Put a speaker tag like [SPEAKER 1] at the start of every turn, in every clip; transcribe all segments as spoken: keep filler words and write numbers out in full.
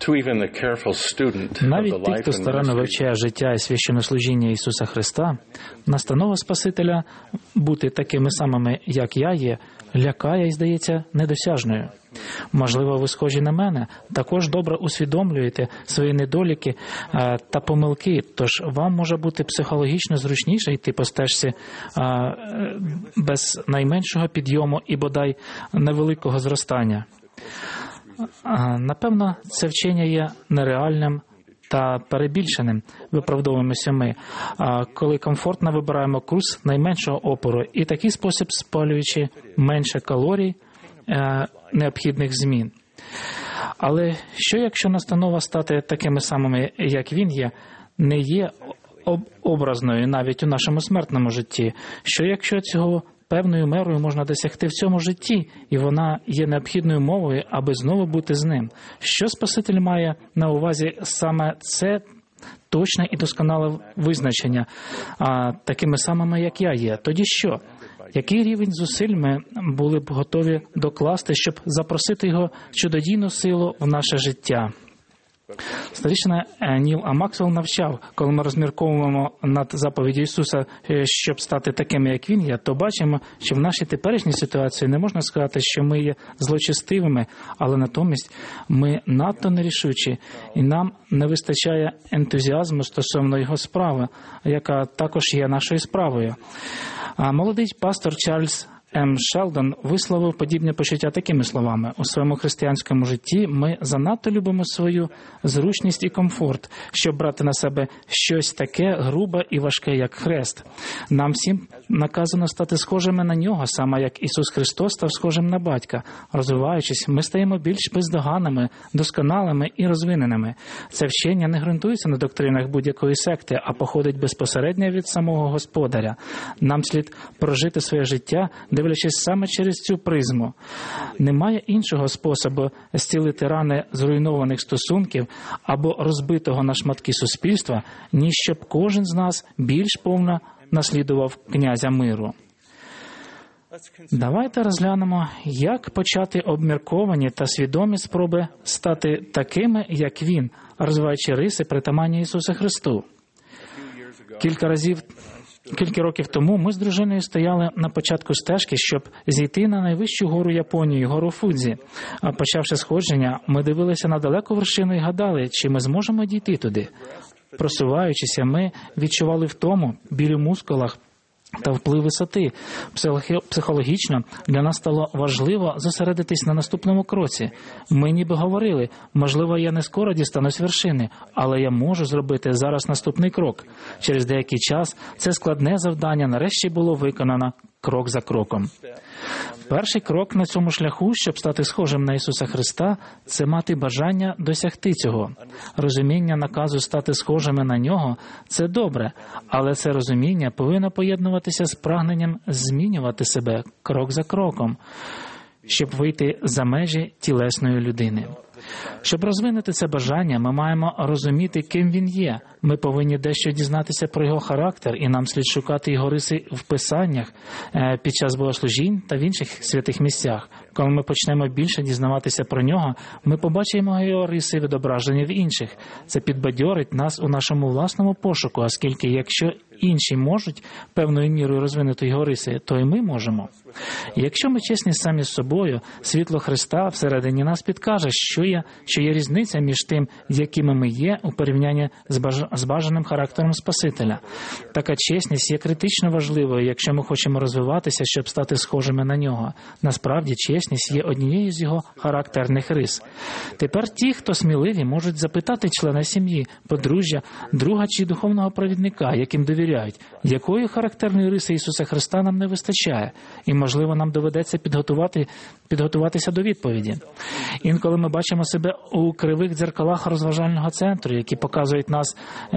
[SPEAKER 1] Навіть тих, хто старанно вивчає життя і священнослужіння Ісуса Христа, настанова Спасителя бути такими самими, як я є, лякає і здається недосяжною. Можливо, ви схожі на мене, також добре усвідомлюєте свої недоліки а, та помилки, тож вам може бути психологічно зручніше йти по стежці а, без найменшого підйому і бодай невеликого зростання. А, напевно, це вчення є нереальним та перебільшеним, виправдовуємося ми, а коли комфортно вибираємо курс найменшого опору і такий спосіб, спалюючи менше калорій, е, необхідних змін. Але що якщо настанова стати такими самими, як він є, не є образною навіть у нашому смертному житті? Що якщо цього певною мерою можна досягти в цьому житті, і вона є необхідною мовою, аби знову бути з ним? Що Спаситель має на увазі саме це точне і досконале визначення, а, такими самими, як я є? Тоді що? Який рівень зусиль ми були б готові докласти, щоб запросити його чудодійну силу в наше життя? Старішина Ніл А. Максвелл навчав, коли ми розмірковуємо над заповіддю Ісуса, щоб стати такими, як Він є, то бачимо, що в нашій теперішній ситуації не можна сказати, що ми є злочестивими, але натомість ми надто нерішучі, і нам не вистачає ентузіазму стосовно Його справи, яка також є нашою справою. А молодий пастор Чарльз М. Шелдон висловив подібне почуття такими словами: у своєму християнському житті ми занадто любимо свою зручність і комфорт, щоб брати на себе щось таке грубе і важке, як хрест. Нам всім наказано стати схожими на нього, саме як Ісус Христос став схожим на Батька. Розвиваючись, ми стаємо більш бездоганними, досконалими і розвиненими. Це вчення не ґрунтується на доктринах будь-якої секти, а походить безпосередньо від самого Господаря. Нам слід прожити своє життя, дивлячись саме через цю призму. Немає іншого способу зцілити рани зруйнованих стосунків або розбитого на шматки суспільства, ніж щоб кожен з нас більш повно наслідував князя миру. Давайте розглянемо, як почати обмірковані та свідомі спроби стати такими, як Він, розвиваючи риси притаманні Ісусу Христу. Кілька разів Кілька років тому ми з дружиною стояли на початку стежки, щоб зійти на найвищу гору Японії, гору Фудзі. А почавши сходження, ми дивилися на далеку вершину і гадали, чи ми зможемо дійти туди. Просуваючися, ми відчували втому, біль у мускулах та вплив висоти. Психологічно для нас стало важливо зосередитись на наступному кроці. Ми ніби говорили: можливо, я не скоро дістанусь вершини, але я можу зробити зараз наступний крок. Через деякий час це складне завдання нарешті було виконано крок за кроком. Перший крок на цьому шляху, щоб стати схожим на Ісуса Христа, це мати бажання досягти цього. Розуміння наказу стати схожими на Нього – це добре, але це розуміння повинно поєднуватися з прагненням змінювати себе крок за кроком, щоб вийти за межі тілесної людини. Щоб розвинути це бажання, ми маємо розуміти, ким він є. Ми повинні дещо дізнатися про його характер, і нам слід шукати його риси в писаннях, під час богослужінь та в інших святих місцях. Коли ми почнемо більше дізнаватися про нього, ми побачимо його риси відображені в інших. Це підбадьорить нас у нашому власному пошуку, оскільки якщо інші можуть певною мірою розвинути його риси, то і ми можемо. І якщо ми чесні самі з собою, світло Христа всередині нас підкаже, що є, що є різниця між тим, якими ми є, у порівнянні з, баж... з бажаним характером Спасителя. Така чесність є критично важливою, якщо ми хочемо розвиватися, щоб стати схожими на нього. Насправді, чесність є однією з його характерних рис. Тепер ті, хто сміливі, можуть запитати члена сім'ї, подружжя, друга чи духовного провідника, яким довіряють, якої характерної риси Ісуса Христа нам не вистачає, і, можливо, нам доведеться підготувати, підготуватися до відповіді. Інколи ми бачимо себе у кривих дзеркалах розважального центру, які показують нас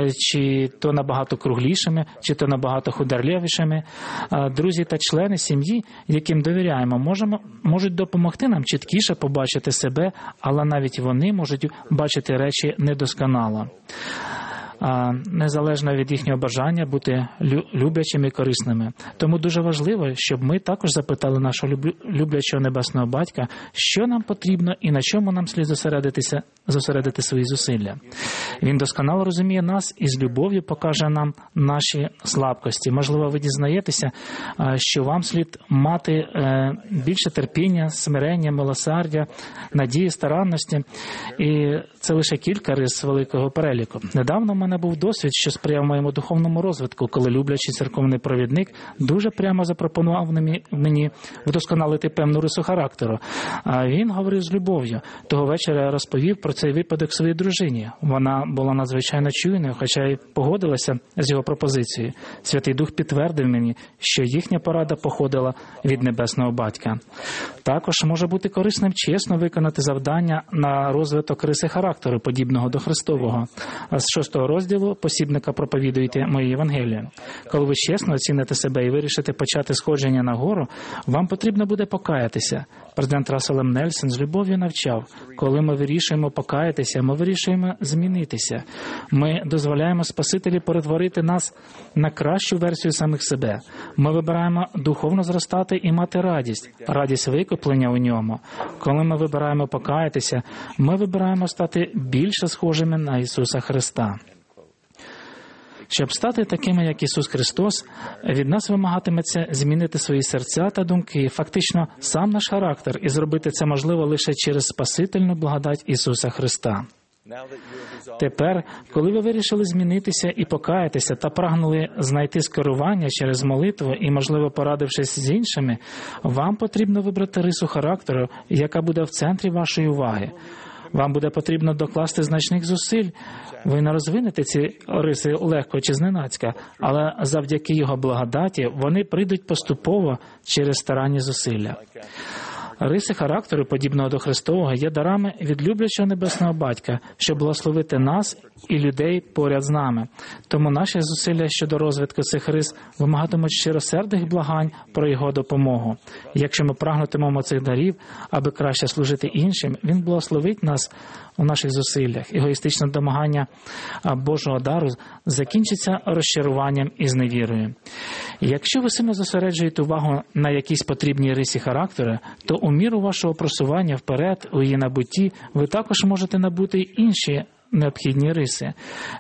[SPEAKER 1] чи то набагато круглішими, чи то набагато хударлявішими. Друзі та члени сім'ї, яким довіряємо, можемо, можуть допомогти нам чіткіше побачити себе, але навіть вони можуть бачити речі недосконало. незалежно від їхнього бажання бути люблячими і корисними. Тому дуже важливо, щоб ми також запитали нашого люблячого Небесного Батька, що нам потрібно і на чому нам слід зосередитися, зосередити свої зусилля. Він досконало розуміє нас і з любов'ю покаже нам наші слабкості. Можливо, ви дізнаєтеся, що вам слід мати більше терпіння, смирення, милосердя, надії, старанності. І це лише кілька рис великого переліку. Недавно в мене був досвід, що сприяв моєму духовному розвитку, коли люблячий церковний провідник дуже прямо запропонував мені вдосконалити певну рису характеру. А він говорив з любов'ю. Того вечора я розповів про цей випадок своїй дружині. Вона була надзвичайно чуйною, хоча й погодилася з його пропозицією. Святий Дух підтвердив мені, що їхня порада походила від Небесного Батька. Також може бути корисним чесно виконати завдання на розвиток риси характеру, подібного до Христового. А з шостого розділу посібника «Проповідуйте моє Євангеліє». Коли ви чесно оціните себе і вирішите почати сходження на гору, вам потрібно буде покаятися. Президент Рассел М. Нельсон з любов'ю навчав, коли ми вирішуємо покаятися, ми вирішуємо змінитися. Ми дозволяємо Спасителю перетворити нас на кращу версію самих себе. Ми вибираємо духовно зростати і мати радість, радість викуплення у ньому. Коли ми вибираємо покаятися, ми вибираємо стати більше схожими на Ісуса Христа. Щоб стати такими, як Ісус Христос, від нас вимагатиметься змінити свої серця та думки, фактично сам наш характер, і зробити це можливо лише через спасительну благодать Ісуса Христа. Тепер, коли ви вирішили змінитися і покаятися та прагнули знайти скерування через молитву і, можливо, порадившись з іншими, вам потрібно вибрати рису характеру, яка буде в центрі вашої уваги. Вам буде потрібно докласти значних зусиль. Ви не розвинете ці риси легко чи зненацька, але завдяки Його благодаті вони прийдуть поступово через старанні зусилля. Риси характеру, подібного до Христового, є дарами від люблячого Небесного Батька, щоб благословити нас і людей поряд з нами. Тому наші зусилля щодо розвитку цих рис вимагатимуть щиросердих благань про Його допомогу. Якщо ми прагнутимемо цих дарів, аби краще служити іншим, Він благословить нас у наших зусиллях. Егоїстичне домагання Божого дару закінчиться розчаруванням і зневірою. Якщо ви сильно зосереджуєте увагу на якійсь потрібній рисі характеру, то у міру вашого просування вперед, у її набутті, ви також можете набути інші необхідні риси.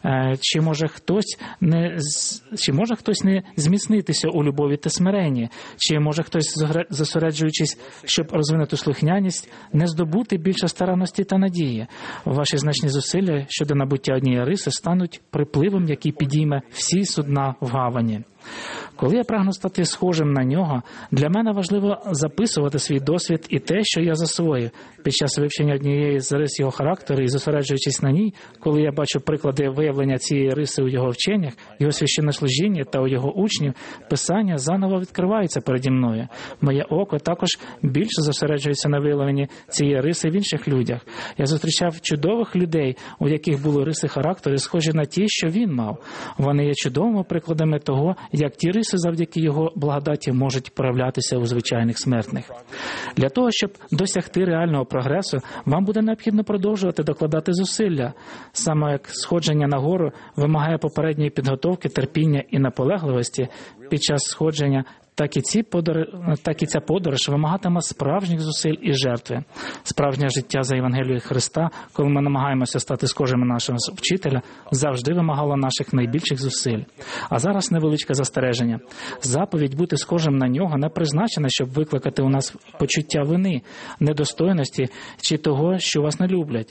[SPEAKER 1] Чи може хтось не, чи може хтось не зміцнитися у любові та смиренні? Чи може хтось, зосереджуючись, щоб розвинути слухняність, не здобути більше старанності та надії? Ваші значні зусилля щодо набуття однієї риси стануть припливом, який підійме всі судна в гавані. Коли я прагну стати схожим на нього, для мене важливо записувати свій досвід і те, що я засвоїв. Під час вивчення однієї з рис його характеру і зосереджуючись на ній, коли я бачу приклади виявлення цієї риси у його вченнях, його священнослужінні та у його учнів, Писання заново відкривається переді мною. Моє око також більше зосереджується на виявленні цієї риси в інших людях. Я зустрічав чудових людей, у яких були риси характеру, схожі на ті, що він мав. Вони є чудовими прикладами того, як ті риси завдяки його благодаті можуть проявлятися у звичайних смертних. Для того, щоб досягти реального прогресу, вам буде необхідно продовжувати докладати зусилля. Саме як сходження на гору вимагає попередньої підготовки, терпіння і наполегливості під час сходження, так і, ці подор... так і ця подорож вимагатиме справжніх зусиль і жертви. Справжнє життя за Євангелією Христа, коли ми намагаємося стати схожими на нашого вчителя, завжди вимагало наших найбільших зусиль. А зараз невеличке застереження. Заповідь бути схожим на нього не призначена, щоб викликати у нас почуття вини, недостойності чи того, що вас не люблять.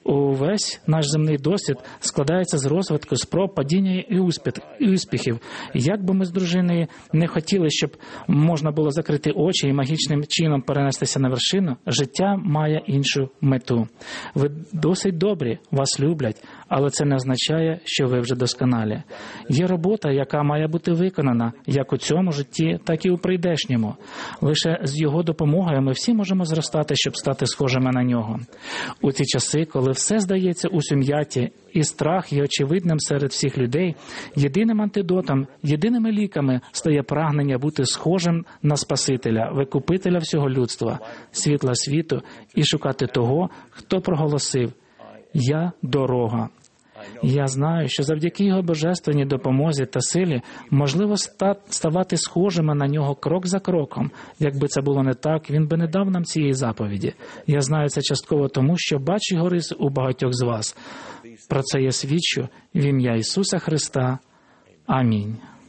[SPEAKER 1] Увесь наш земний досвід складається з розвитку, спроб, падіння і успіхів. Як би ми з дружиною не хотіли, щоб можна було закрити очі і магічним чином перенестися на вершину, життя має іншу мету. Ви досить добрі, вас люблять, але це не означає, що ви вже досконалі. Є робота, яка має бути виконана як у цьому житті, так і у прийдешньому. Лише з його допомогою ми всі можемо зростати, щоб стати схожими на нього. У ці часи, коли все здається у сум'яті, і страх є очевидним серед всіх людей, єдиним антидотом, єдиними ліками стає прагнення бути схожим на Спасителя, Викупителя всього людства, світла світу, і шукати того, хто проголосив: «Я – дорога». Я знаю, що завдяки Його божественній допомозі та силі можливо ста- ставати схожими на Нього крок за кроком. Якби це було не так, Він би не дав нам цієї заповіді. Я знаю це частково тому, що бачу Його риси у багатьох з вас. Про це я свідчу в ім'я Ісуса Христа. Амінь.